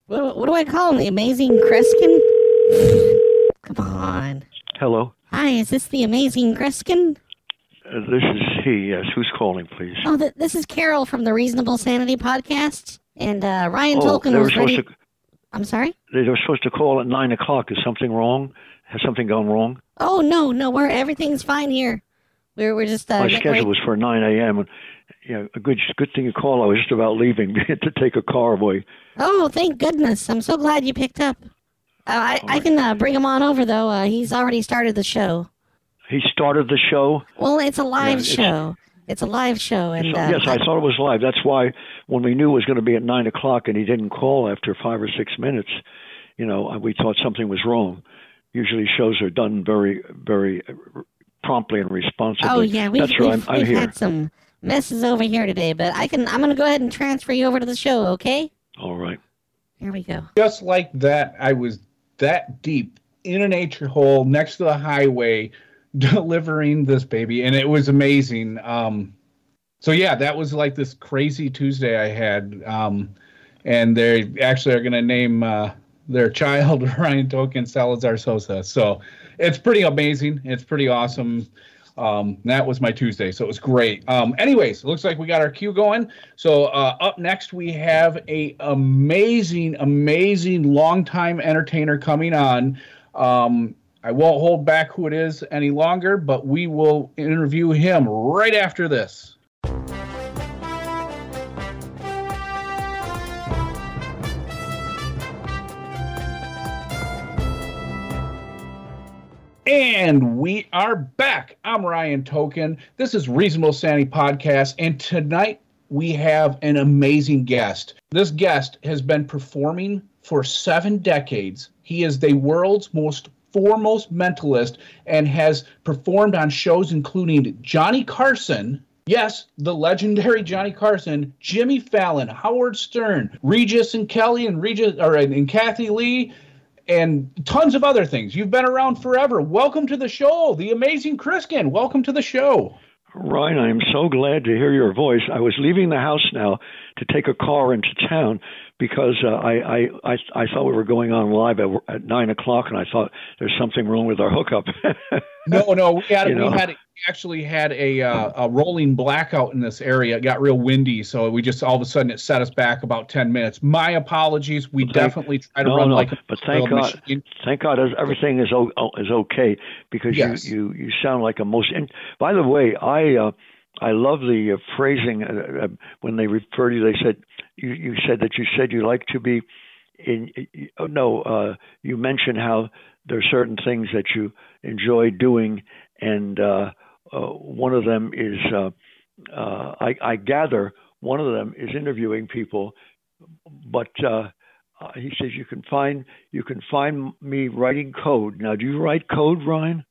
What do I call him? The Amazing Kreskin? Come on. Hello. Hi, is this the Amazing Kreskin? This is he, yes. Who's calling, please? Oh, this is Carol from the Reasonable Sanity podcast. And Ryan Tolkien they were was ready. supposed to, I'm sorry? They were supposed to call at 9 o'clock. Is something wrong? Has something gone wrong? Oh, no, everything's fine here. We're just... My schedule was for 9 a.m. And, a good thing you called. I was just about leaving to take a car away. Oh, thank goodness. I'm so glad you picked up. I can bring him on over, though. He's already started the show. He started the show? Well, it's a live show. It's a live show. And yes, I thought it was live. That's why when we knew it was going to be at 9 o'clock and he didn't call after 5 or 6 minutes, we thought something was wrong. Usually shows are done very, very promptly and responsibly. Oh, yeah. We've had some messes over here today, but I'm going to go ahead and transfer you over to the show, okay? All right. Here we go. Just like that, I was that deep in a nature hole next to the highway delivering this baby, and it was amazing. So yeah, that was like this crazy Tuesday I had, and they actually are going to name their child Ryan Tolkien Salazar Sosa. So it's pretty amazing. It's pretty awesome. That was my Tuesday, so it was great. Anyways, looks like we got our queue going. So up next, we have a amazing longtime entertainer coming on. I won't hold back who it is any longer, but we will interview him right after this. And we are back. I'm Ryan Tolkien. This is Reasonable Sanity Podcast, and tonight we have an amazing guest. This guest has been performing for 7 decades. He is the world's foremost mentalist and has performed on shows including Johnny Carson, yes, the legendary Johnny Carson, Jimmy Fallon, Howard Stern, Regis and Kelly and Kathy Lee, and tons of other things. You've been around forever. Welcome to the show, the Amazing Kreskin. Welcome to the show. Ryan, I am so glad to hear your voice. I was leaving the house now to take a car into town because I thought we were going on live at 9 o'clock, and I thought there's something wrong with our hookup. No, we actually had a rolling blackout in this area. It got real windy, so we just all of a sudden it set us back about 10 minutes. My apologies. We definitely try to run like a thank God. machine. Thank God everything is okay because yes. you sound like a most. By the way, I love the phrasing when they refer to you. They said you said you like to be in. You mentioned how there are certain things that you enjoy doing, and one of them is I gather one of them is interviewing people, but he says you can find me writing code. Now, do you write code, Ryan?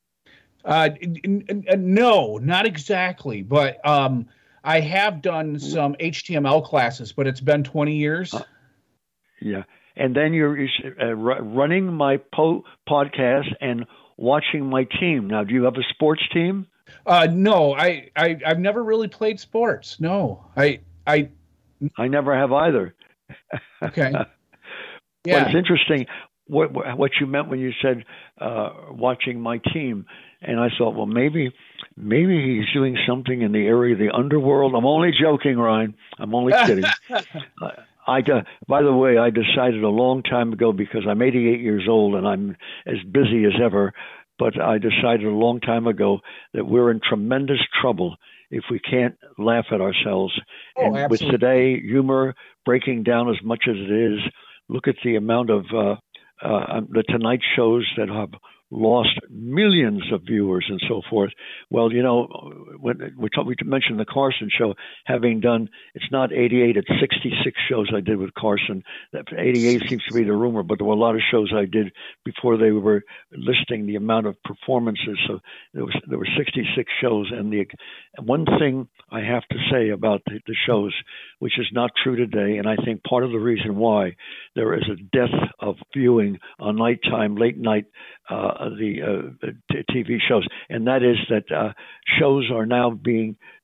No, not exactly, but I have done some HTML classes, but it's been 20 years. Yeah, and then you're running my podcast and watching my team. Now, do you have a sports team? No, I've never really played sports. No, I never have either. Okay. Yeah, but it's interesting what you meant when you said watching my team. And I thought, well, maybe he's doing something in the area of the underworld. I'm only joking, Ryan. I'm only kidding. By the way, I decided a long time ago, because I'm 88 years old and I'm as busy as ever, but I decided a long time ago that we're in tremendous trouble if we can't laugh at ourselves. And absolutely. With today, humor breaking down as much as it is, look at the amount of the Tonight shows that have lost millions of viewers and so forth. Well, when we mentioned the Carson show, having done, it's not 88, it's 66 shows I did with Carson. That 88 seems to be the rumor, but there were a lot of shows I did before they were listing the amount of performances. So there were 66 shows, and one thing I have to say about the shows, which is not true today, and I think part of the reason why there is a death of viewing on nighttime, late night TV shows, and that is that shows are now being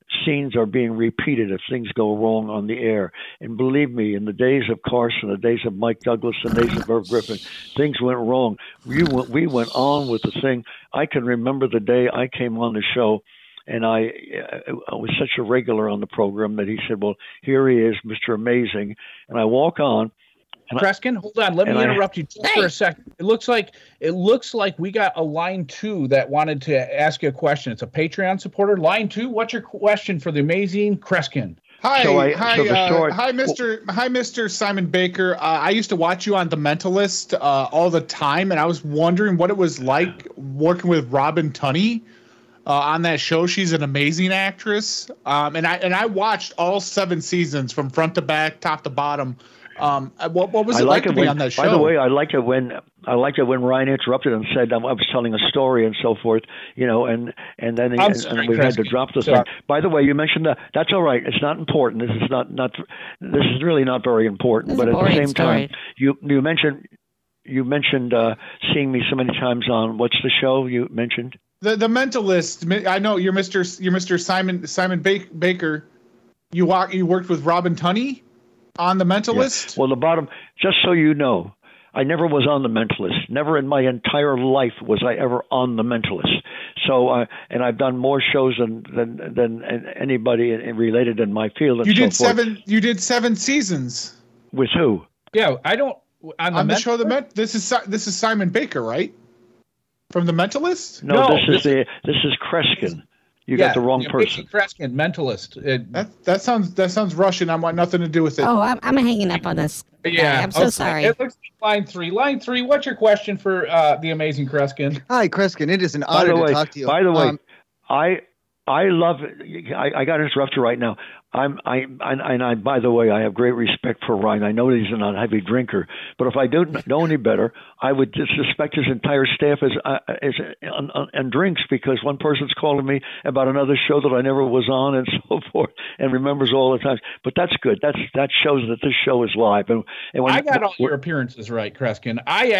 scenes are being repeated if things go wrong on the air. And believe me, in the days of Carson, the days of Mike Douglas, the days of Irv Griffin, things went wrong. We went on with the thing. I can remember the day I came on the show, and I was such a regular on the program that he said, well, here he is, Mr. Amazing. And I walk on. Kreskin, hold on. Let me interrupt you just for a second. It looks like we got a line 2 that wanted to ask you a question. It's a Patreon supporter. Line 2, what's your question for the amazing Kreskin? Hi, Mr. Simon Baker. I used to watch you on The Mentalist all the time, and I was wondering what it was like working with Robin Tunney on that show. She's an amazing actress, and I watched all 7 seasons from front to back, top to bottom. What was it like to be on that show? By the way, I liked it when Ryan interrupted and said I was telling a story and so forth, and then we had to drop the thing. By the way, you mentioned that's all right. It's not important. This is not. This is really not very important. But at the same time, you mentioned seeing me so many times on what's the show you mentioned? The Mentalist. I know you're Mr. Simon Baker. You worked with Robin Tunney on The Mentalist? Yeah. Well, the bottom, just so you know, I never was on The Mentalist. Never in my entire life was I ever on The Mentalist. So, and I've done more shows than anybody related in my field. You did 7. You did 7 seasons. With who? Yeah, I don't. On the show, this is Simon Baker, right? From The Mentalist? No, this is Kreskin. You got the wrong person. Kreskin, Mentalist. That sounds Russian. I want nothing to do with it. Oh, I'm hanging up on this. Yeah, I'm so sorry. It looks like line 3. Line 3. What's your question for the amazing Kreskin? Hi, Kreskin. It is an honor to talk to you. By the way, I love. I got to interrupt you right now. By the way, I have great respect for Ryan. I know that he's not a heavy drinker, but if I don't know any better, I would suspect his entire staff is and drinks, because one person's calling me about another show that I never was on and so forth, and remembers all the time. But that's good. That shows that this show is live. And when I got all your appearances right, Kreskin.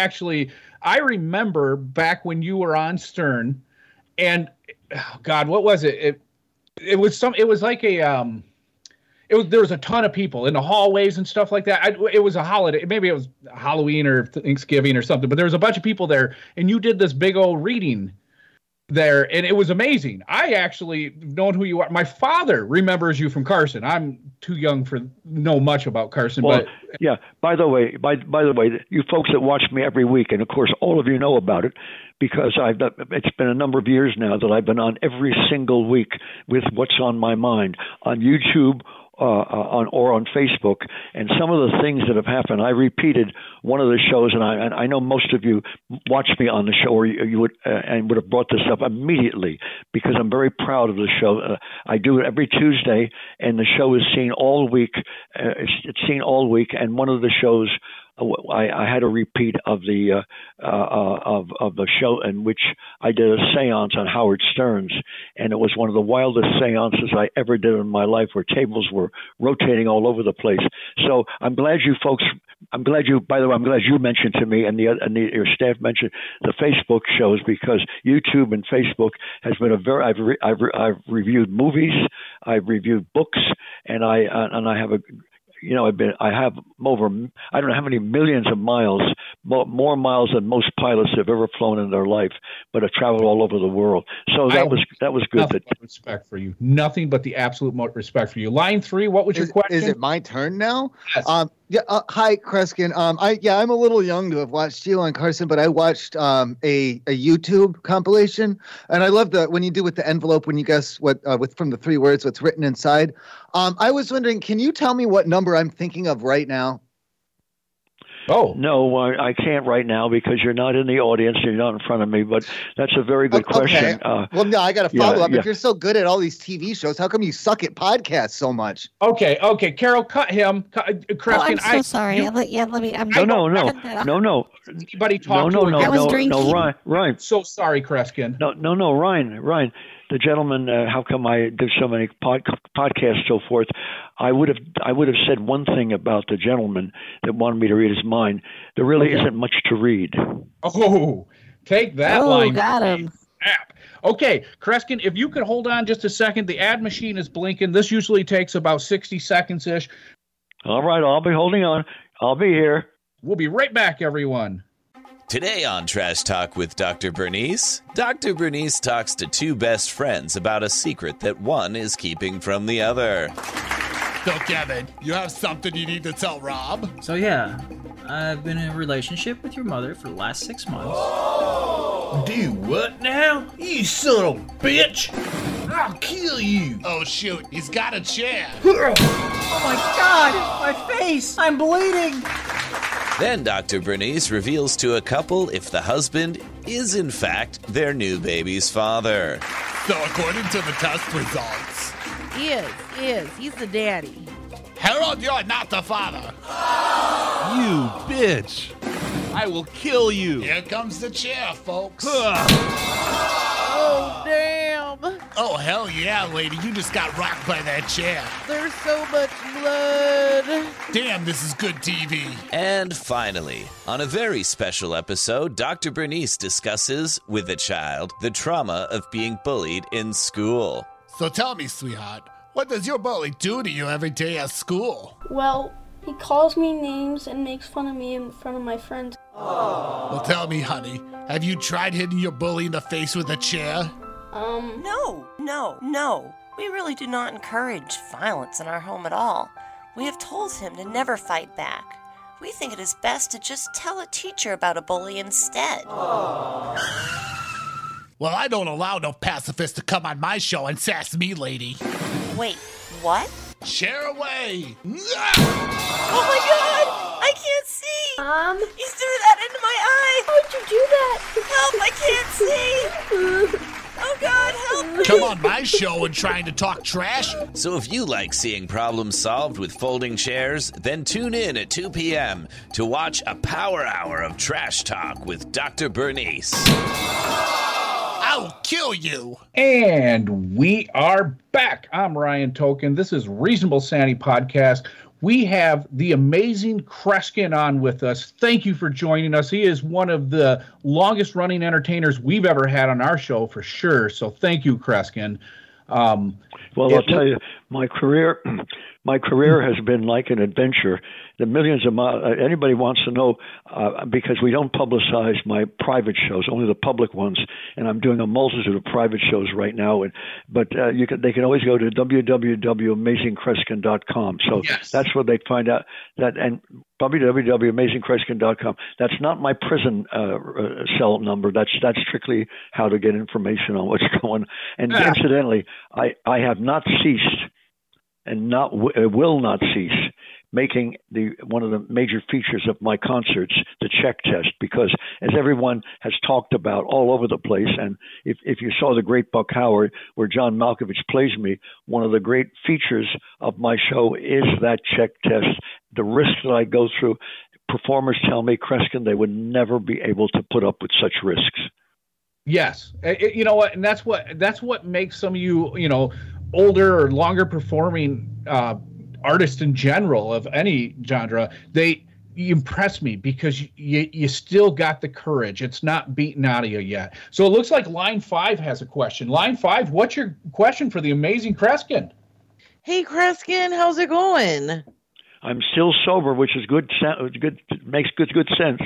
I remember back when you were on Stern, and God, what was it? It was like a there was a ton of people in the hallways and stuff like that. It was a holiday. Maybe it was Halloween or Thanksgiving or something, but there was a bunch of people there, and you did this big old reading there, and it was amazing. I actually known who you are. My father remembers you from Carson. I'm too young to know much about Carson, but yeah. By the way, you folks that watch me every week, and of course all of you know about it, because it's been a number of years now that I've been on every single week with What's on My Mind on YouTube. On Facebook, and some of the things that have happened. I repeated one of the shows, and I know most of you watched me on the show, or you would have brought this up immediately, because I'm very proud of the show. I do it every Tuesday, and the show is seen all week. It's seen all week, and one of the shows. I had a repeat of the show in which I did a seance on Howard Stern's, and it was one of the wildest seances I ever did in my life, where tables were rotating all over the place. So I'm glad you folks. By the way, I'm glad you mentioned to me, and your staff mentioned the Facebook shows, because YouTube and Facebook has been I've reviewed movies, I've reviewed books, and I have I have over, I don't know how many millions of miles, more miles than most pilots have ever flown in their life, but have traveled all over the world. So that was good. Nothing but respect for you. Nothing but the absolute respect for you. Line 3, what was your question? Is it my turn now? Yes. Hi, Kreskin. I'm a little young to have watched you on Carson, but I watched a YouTube compilation, and I love when you do with the envelope, when you guess what from the 3 words what's written inside. I was wondering, can you tell me what number I'm thinking of right now? Oh no, I can't right now because you're not in the audience. You're not in front of me. But that's a very good question. Well, no, I got to follow up. If you're so good at all these TV shows, how come you suck at podcasts so much? Okay, Carol, cut him. Kreskin, I'm so sorry. Let me. No. Anybody talk no, to I was drinking. No, Ryan. So sorry, Kreskin. No, Ryan. The gentleman, how come I did so many podcasts, so forth? I would have said one thing about the gentleman that wanted me to read his mind. There really isn't much to read. Oh, take that line. Oh, got him. Okay, Kreskin, if you could hold on just a second, the ad machine is blinking. This usually takes about 60 seconds-ish. All right, I'll be holding on. I'll be here. We'll be right back, everyone. Today on Trash Talk with Dr. Bernice, Dr. Bernice talks to two best friends about a secret that one is keeping from the other. So, Kevin, you have something you need to tell Rob? So, yeah, I've been in a relationship with your mother for the last 6 months. Do what now? You son of a bitch! I'll kill you! Oh, shoot, he's got a chair. Oh my god! My face! I'm bleeding! Then Dr. Bernice reveals to a couple if the husband is, in fact, their new baby's father. So, according to the test results... He is. He's the daddy. Harold, you're not the father. You bitch! I will kill you! Here comes the chair, folks. Oh, damn. Oh, hell yeah, lady. You just got rocked by that chair. There's so much blood. Damn, this is good TV. And finally, on a very special episode, Dr. Bernice discusses, with a child, the trauma of being bullied in school. So tell me, sweetheart, what does your bully do to you every day at school? Well, he calls me names and makes fun of me in front of my friends. Well, tell me, honey, have you tried hitting your bully in the face with a chair? No. We really do not encourage violence in our home at all. We have told him to never fight back. We think it is best to just tell a teacher about a bully instead. Well, I don't allow no pacifist to come on my show and sass me, lady. Wait, what? Share away! Oh my god! I can't see! Mom? He threw that into my eye! How'd you do that? Help, I can't see! Oh god, help me! Come on my show and trying to talk trash? So if you like seeing problems solved with folding chairs, then tune in at 2 p.m. to watch a power hour of Trash Talk with Dr. Bernice. I'll kill you! And we are back. I'm Ryan Token. This is Reasonable Sanity Podcast. We have the amazing Kreskin on with us. Thank you for joining us. He is one of the longest running entertainers we've ever had on our show for sure. So thank you, Kreskin. Well, I'll tell you, my career has been like an adventure. The millions of anybody wants to know because we don't publicize my private shows, only the public ones, and I'm doing a multitude of private shows right now. But they can always go to www.amazingkreskin.com. So yes. That's where they find out that, and www.amazingkreskin.com. That's not my prison cell number. That's strictly how to get information on what's going on. And incidentally, I have not ceased and will not cease making one of the major features of my concerts, the check test, because as everyone has talked about all over the place, and if you saw The Great Buck Howard, where John Malkovich plays me, one of the great features of my show is that check test, the risks that I go through. Performers tell me, Kreskin, they would never be able to put up with such risks. Yes. You know what? And that's what makes some of you, older or longer performing artists in general of any genre, you impress me because you still got the courage. It's not beaten out of you yet. So it looks like Line 5 has a question. Line 5, what's your question for the amazing Kreskin? Hey, Kreskin, how's it going? I'm still sober, which is good. Makes good sense.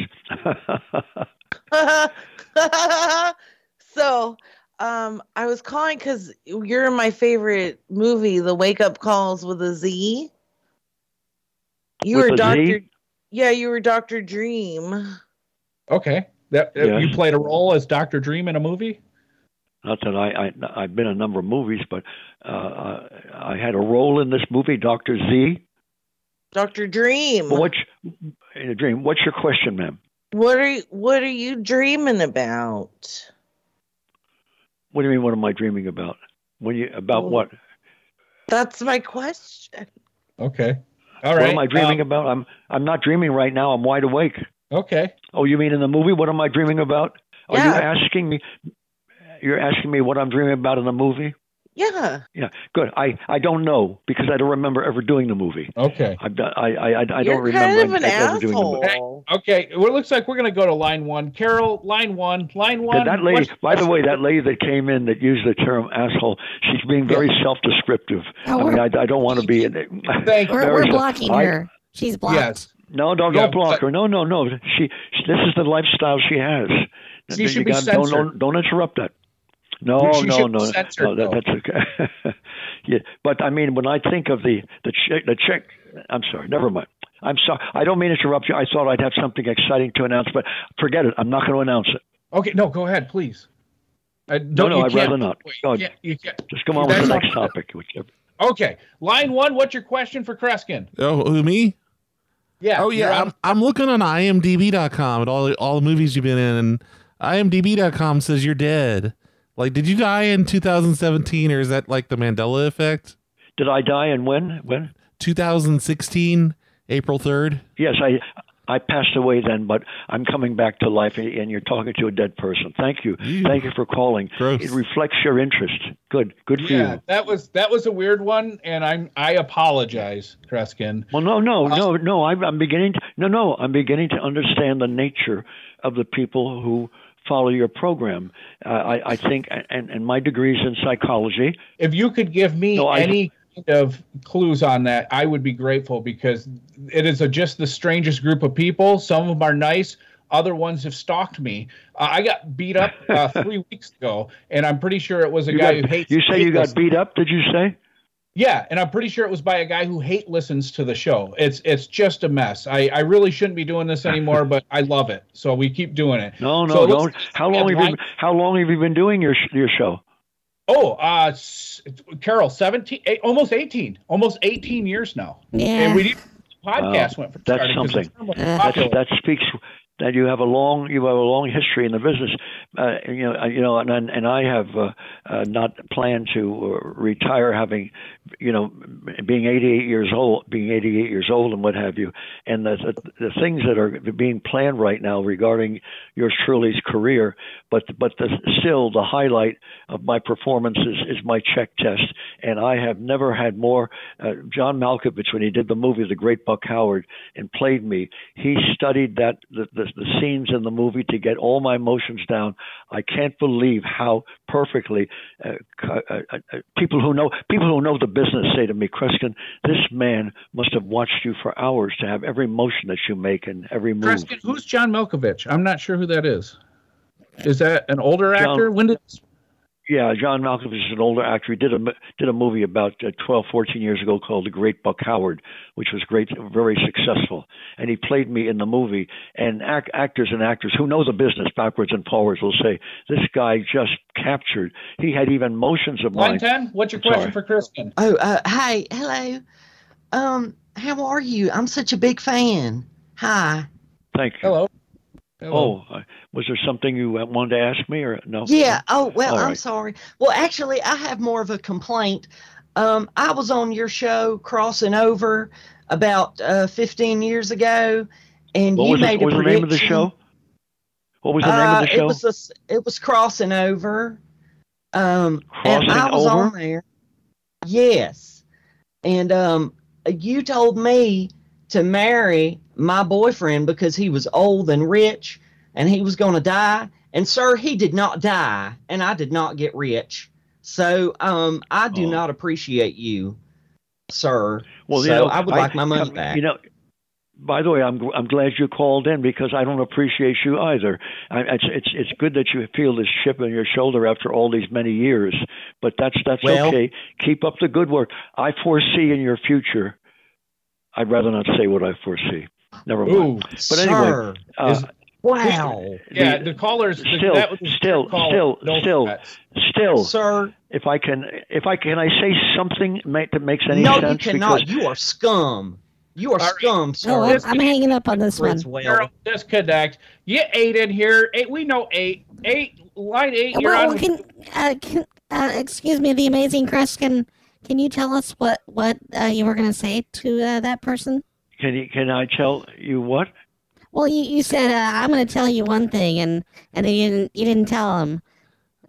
So, I was calling because you're in my favorite movie, The Wake Up Calls with a Z. You were Dr. Yeah, you were Dr. Dream. Okay. Yes. You played a role as Dr. Dream in a movie? Not that I've been in a number of movies, but I had a role in this movie, Dr. Z. Dr. Dream. What's your question, ma'am? What are you dreaming about? What do you mean? What am I dreaming about? What? That's my question. Okay. All right. What am I dreaming about? I'm not dreaming right now. I'm wide awake. Okay. Oh, you mean in the movie? What am I dreaming about? Yeah. You're asking me what I'm dreaming about in the movie? Yeah. Yeah, good. I don't know because I don't remember ever doing the movie. Okay. I don't You're remember kind of an ever doing the movie. asshole. Okay. Well, it looks like we're going to go to line one. Carol, line one. That lady, by the way, that lady that came in that used the term asshole, she's being very self-descriptive. Oh, I don't want to be. We're blocking her. She's blocked. Yes. No, don't block her. No. She this is the lifestyle she has. She should be censored. Don't interrupt that. No. That's okay. Yeah, but I mean, when I think of the chick, I'm sorry. Never mind. I'm sorry. I don't mean to interrupt you. I thought I'd have something exciting to announce, but forget it. I'm not going to announce it. Okay, no, go ahead, please. I'd rather not. You can't. Just come on with the next topic. Whichever. Okay, line one. What's your question for Kreskin? Oh, who, me? Yeah. Oh, yeah. I'm looking on IMDb.com at all the movies you've been in, and IMDb.com says you're dead. Like, did you die in 2017, or is that like the Mandela effect? Did I die and when? 2016, April 3rd. Yes, I passed away then, but I'm coming back to life, and you're talking to a dead person. Thank you. Thank you for calling. Gross. It reflects your interest. Good for you. that was a weird one, and I apologize, Kreskin. Well, no. I'm beginning to understand the nature of the people who follow your program. I think, and my degree's in psychology. If you could give me any kind of clues on that, I would be grateful, because it is just the strangest group of people. Some of them are nice. Other ones have stalked me. I got beat up 3 weeks ago, and I'm pretty sure it was who hates. You say you got beat up? Did you say? Yeah, and I'm pretty sure it was by a guy who listens to the show. It's just a mess. I really shouldn't be doing this anymore, but I love it, so we keep doing it. No, don't. How long have you been doing your show? Oh, Carol, 17, almost 18 years now. Yeah. And we podcast went for that's something. That speaks that you have a long history in the business. And I have not planned to retire, having being 88 years old and what have you. And the things that are being planned right now regarding yours truly's career, but still the highlight of my performance is my check test. And I have never had more. John Malkovich, when he did the movie The Great Buck Howard and played me, he studied the scenes in the movie to get all my emotions down. I can't believe how perfectly people who know the business say to me, Kreskin, this man must have watched you for hours to have every motion that you make and every move. Kreskin, who's John Malkovich? I'm not sure who that is. Is that an older actor? When did? Yeah, John Malkovich is an older actor. He did a movie about 12, 14 years ago called The Great Buck Howard, which was great, very successful. And he played me in the movie. And actors and actors who know the business backwards and forwards will say, this guy just captured. He had even motions of mine. Line 10, what's your question for Kreskin? Oh, hi, hello. How are you? I'm such a big fan. Hi. Thank you. Hello. Oh, was there something you wanted to ask me, or no? Yeah. Oh, well, All I'm right. sorry. Well, actually, I have more of a complaint. I was on your show, Crossing Over, about 15 years ago, and you made a prediction. What was the name of the show? What was the name of the show? It was Crossing Over. And I was Over? on there. Yes. And you told me to marry my boyfriend because he was old and rich and he was going to die. And sir, he did not die, and I did not get rich. So I do not appreciate you, sir. Well, so I would like my money back. By the way, I'm glad you called in, because I don't appreciate you either. It's good that you feel this chip on your shoulder after all these many years, but that's okay. Keep up the good work. I foresee in your future. I'd rather not say what I foresee. Never mind. Ooh, but anyway, wow. Yeah, the callers still, sir. If I can I say something that makes any sense? No, you cannot. Because you are scum. You are scum, sir. No, I'm hanging up on this one. Carol, disconnect. You 8 in here. 8. We know 8. 8. Line 8. You're Well, on. excuse me, the amazing Kreskin. Can you tell us what you were going to say to that person? Can I tell you what? Well, you said I'm going to tell you one thing, and then you didn't tell him.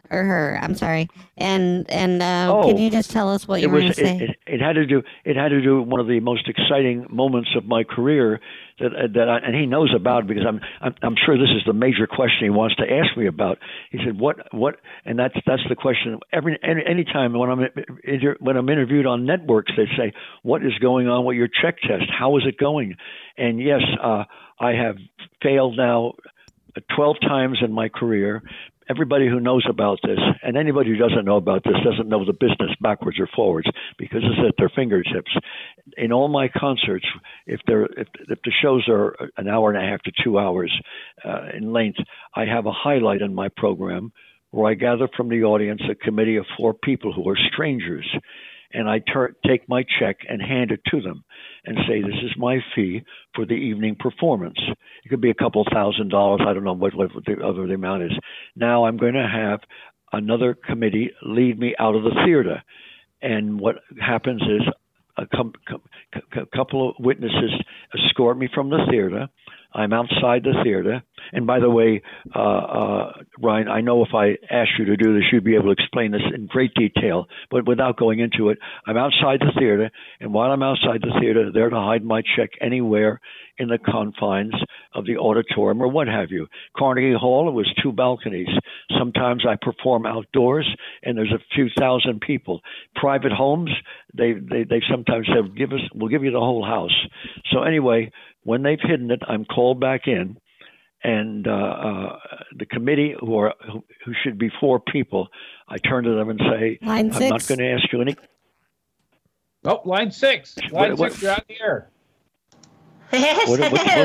or her. I'm sorry. And can you just tell us what you were going to say? It had to do with one of the most exciting moments of my career and he knows about, because I'm sure this is the major question he wants to ask me about. He said, what, and that's the question. Any time when I'm interviewed on networks, they say, what is going on with your check test? How is it going? And yes, I have failed now 12 times in my career. Everybody who knows about this, and anybody who doesn't know about this, doesn't know the business backwards or forwards, because it's at their fingertips. In all my concerts, if the shows are an hour and a half to 2 hours in length, I have a highlight in my program where I gather from the audience a committee of 4 people who are strangers, and I take my check and hand it to them and say, this is my fee for the evening performance. It could be a couple $1,000. I don't know what the other amount is. Now I'm going to have another committee lead me out of the theater. And what happens is a couple of witnesses escort me from the theater. I'm outside the theater. And by the way, Ryan, I know if I asked you to do this, you'd be able to explain this in great detail. But without going into it, I'm outside the theater. And while I'm outside the theater, there to hide my check anywhere in the confines of the auditorium or what have you. Carnegie Hall, it was 2 balconies. Sometimes I perform outdoors, and there's a few thousand people. Private homes, they sometimes said, we'll give you the whole house. So anyway, when they've hidden it, I'm called back in, and the committee, who should be 4 people, I turn to them and say, I'm not going to ask you any. Oh, line 6. Line 6, you're out the air. What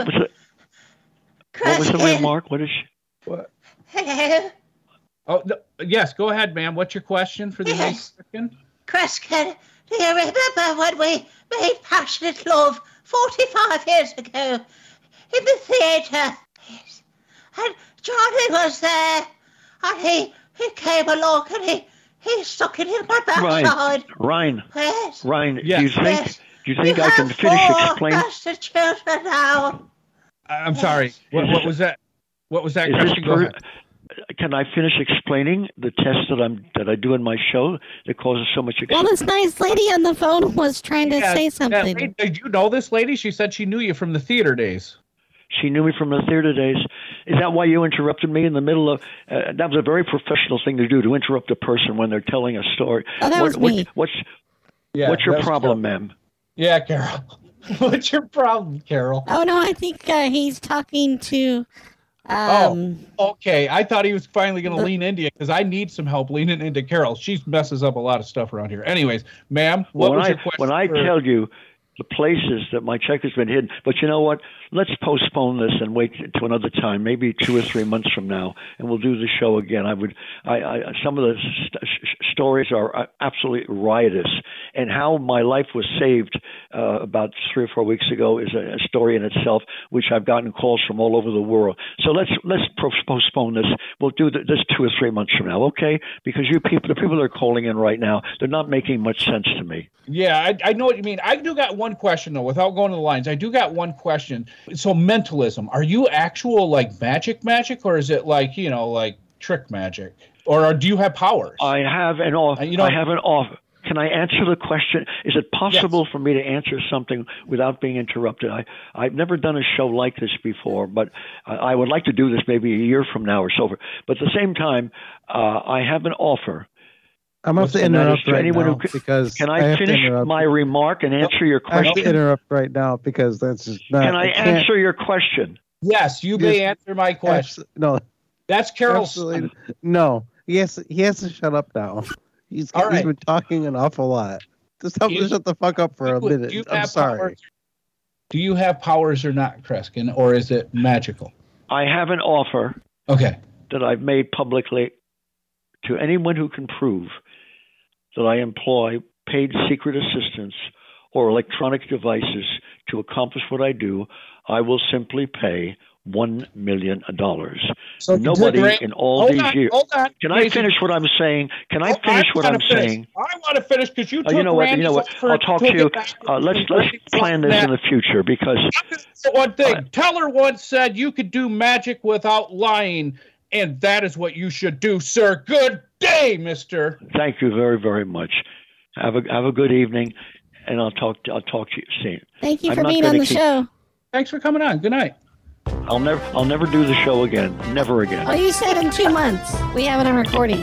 was the remark? What is she? What? Hello. Oh, no, yes, go ahead, ma'am. What's your question for the next second? Kreskin, do you remember when we made Passionate Love 45 years ago in the theatre? Yes. And Johnny was there, and he came along and he stuck it in my backside. Ryan. Yes. Ryan, Yes. Do you think I can finish explaining? Children now. I'm sorry. What was that? What was that question? Go ahead. Can I finish explaining the test that I do in my show that causes so much excitement? Well, this nice lady on the phone was trying to say something. Did you know this lady? She said she knew you from the theater days. She knew me from the theater days. Is that why you interrupted me in the middle of? That was a very professional thing to do, to interrupt a person when they're telling a story. Oh, that was me. What's your problem, ma'am? Yeah, Carol. What's your problem, Carol? Oh, no, I think he's talking to... okay. I thought he was finally going to lean into you, because I need some help leaning into Carol. She messes up a lot of stuff around here. Anyways, ma'am, what was your question? When I tell you the places that my check has been hidden, but you know what? Let's postpone this and wait to another time, maybe 2 or 3 months from now, and we'll do the show again. Some of the stories are absolutely riotous, and how my life was saved about 3 or 4 weeks ago is a story in itself, which I've gotten calls from all over the world. So let's postpone this. We'll do this 2 or 3 months from now, okay? Because the people that are calling in right now, they're not making much sense to me. Yeah, I know what you mean. I do got one question, though, without going to the lines. I do got one question. So mentalism, are you actual like magic, or is it like, like trick magic? Or do you have powers? I have an offer. I have an offer. Can I answer the question? Is it possible for me to answer something without being interrupted? I've never done a show like this before, but I would like to do this maybe a year from now or so. But at the same time, I have an offer. I'm going to have to interrupt right now because can I finish my remark and answer your question? I have to interrupt right now because that's just not. Can I answer your question? Yes, you may answer my question. No, that's Carol's. No, he has to shut up now. He's been talking an awful lot. Just help him shut the fuck up for a minute. I'm sorry. Powers? Do you have powers or not, Kreskin, or is it magical? I have an offer. Okay. That I've made publicly to anyone who can prove that I employ paid secret assistants or electronic devices to accomplish what I do. I will simply pay $1 million. So nobody in all these years. Can I finish what I'm saying? Can I finish what I'm saying? I want to finish because you took you know what? I'll talk to you. Let's plan this in the future because. One thing. Teller once said you could do magic without lying, and that is what you should do, sir. Goodbye. day, mister. Thank you very, very much. Have a good evening, and I'll talk to you soon. Thank you for being on the show. Thanks for coming on. Good night. I'll never do the show again. Never again. Oh, you said in 2 months. We have it on recording.